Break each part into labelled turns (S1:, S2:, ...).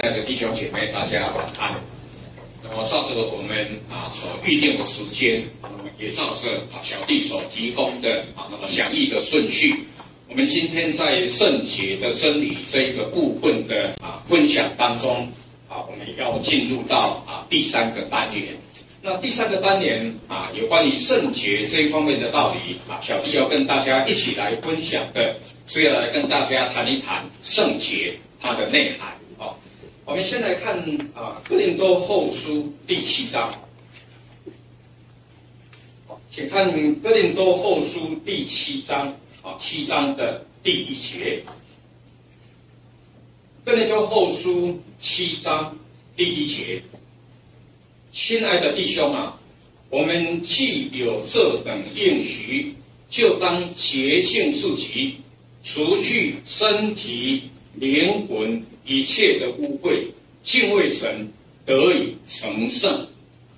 S1: 亲爱的弟兄姐妹，大家晚安。那么照着我们所预定的时间，也照着小弟所提供的那么详细的顺序，我们今天在圣洁的真理这一个部分的分享当中我们要进入到第三个单元。那第三个单元有关于圣洁这一方面的道理小弟要跟大家一起来分享的，是要来跟大家谈一谈圣洁它的内涵。我们先来看哥林多后书第7章，请看哥林多后书第7章7章的第1节。哥林多后书7章第1节，亲爱的弟兄我们既有这等应许，就当洁净自己，除去身体灵魂一切的污秽，敬畏神，得以成圣。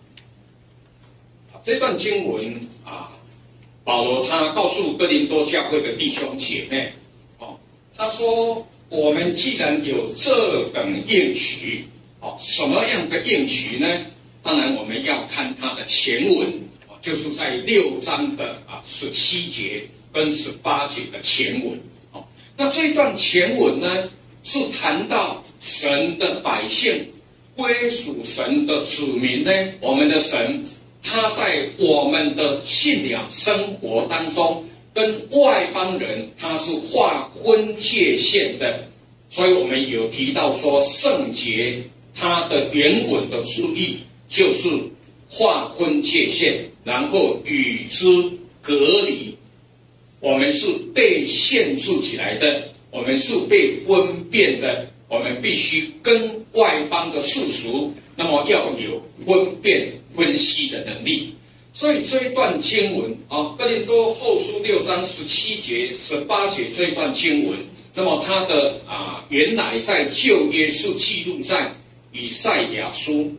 S1: 这段经文保罗他告诉哥林多教会的弟兄姐妹他说我们既然有这等应许什么样的应许呢？当然我们要看他的前文就是在6章的17节跟18节的前文那这一段前文呢，是谈到神的百姓归属神的子民呢，我们的神他在我们的信仰生活当中跟外邦人他是划分界限的，所以我们有提到说圣洁它的原文的释义就是划分界限，然后与之隔离。我们是被限制起来的，我们是被分辨的，我们必须跟外邦的世俗那么要有分辨分析的能力。所以这一段经文哥林多后书6章17节18节这一段经文，那么它的原来在旧约是记录在以赛亚书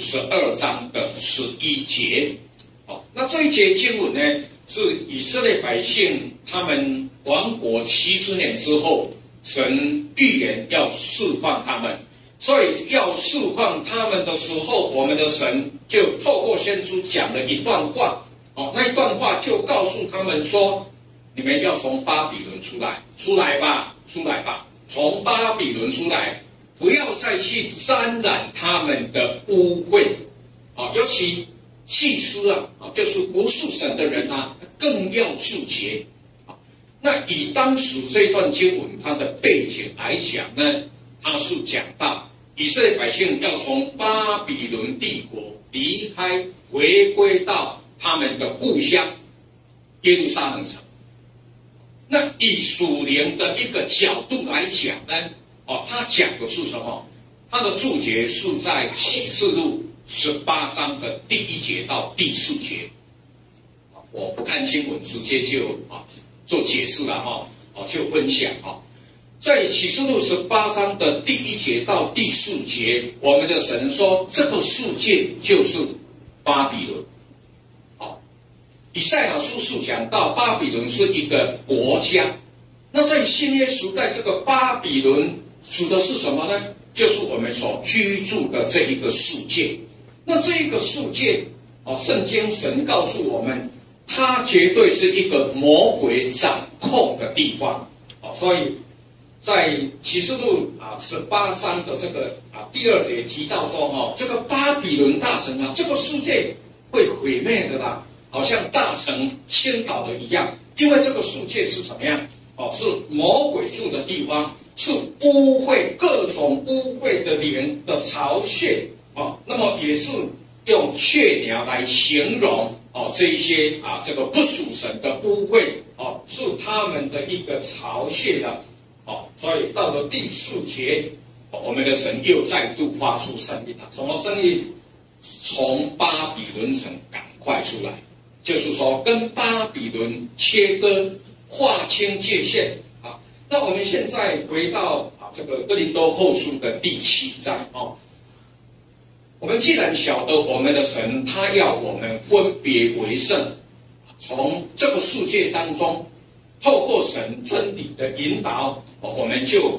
S1: 52章的11节那这一节经文呢，是以色列百姓他们亡国70年之后，神预言要释放他们，所以要释放他们的时候，我们的神就透过先知讲了一段话那一段话就告诉他们说，你们要从巴比伦出来，出来吧，出来吧，从巴比伦出来，不要再去沾染他们的污秽尤其祭司就是不是神的人更要自洁那以当时这段经文它的背景来讲呢，它是讲到以色列百姓要从巴比伦帝国离开，回归到他们的故乡耶路撒冷城。那以属灵的一个角度来讲呢他讲的是什么？他的注解是在启示录18章的第1节到第4节我不看经文，直接就做解释了就分享在启示录18章的第1节到第4节，我们的神说这个世界就是巴比伦以赛亚书是讲到巴比伦是一个国家，那在新约时代这个巴比伦指的是什么呢？就是我们所居住的这一个世界。那这一个世界圣经神告诉我们，它绝对是一个魔鬼掌控的地方所以在启示录18章的这个第2节提到说这个巴比伦大城这个世界会毁灭的啦，好像大城倾倒的一样，因为这个世界是怎么样是魔鬼住的地方，是污秽各种污秽的灵的巢穴那么也是用雀鸟来形容这一些这个不属神的污秽是他们的一个巢穴的所以到了第4节我们的神又再度发出声音了。什么声音？从巴比伦城赶快出来，就是说跟巴比伦切割，划清界限那我们现在回到这个哥林多后书的第7章我们既然晓得我们的神他要我们分别为圣，从这个世界当中透过神真理的引导我们就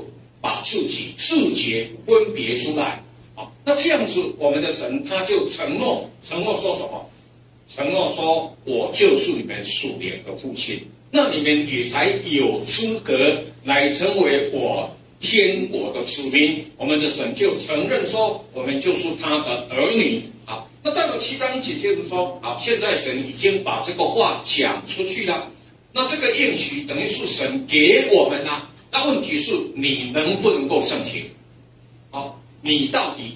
S1: 把自己自觉分别出来。好，那这样子，我们的神他就承诺说什么？承诺说，我就是你们属灵的父亲，那你们也才有资格来成为我天国的子民。我们的神就承认说，我们就是他的儿女。好，那到了7章1节接着说，好，现在神已经把这个话讲出去了，那这个应许等于是神给我们了。那问题是你能不能够圣行？好，你到底